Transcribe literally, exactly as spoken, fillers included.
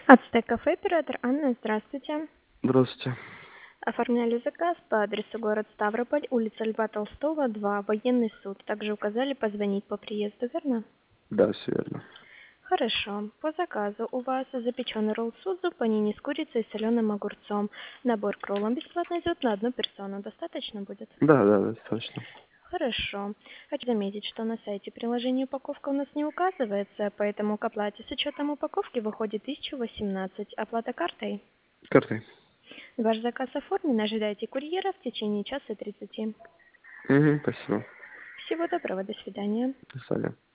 Ацтек кафе, оператор Анна, здравствуйте. Здравствуйте. Оформляли заказ по адресу город Ставрополь, улица Льва Толстого, два, военный суд. Также указали позвонить по приезду, верно? Да, все верно. Хорошо. По заказу у вас запеченный ролл судзу, панини с курицей и соленым огурцом. Набор к роллам бесплатно идет на одну персону. Достаточно будет? Да, да, достаточно. Хорошо. Хочу заметить, что на сайте приложения упаковка у нас не указывается, поэтому к оплате с учетом упаковки выходит тысяча восемнадцать. Оплата картой? Картой. Ваш заказ оформлен, ожидайте курьера в течение часа тридцати. Угу, спасибо. Всего доброго, до свидания. До свидания.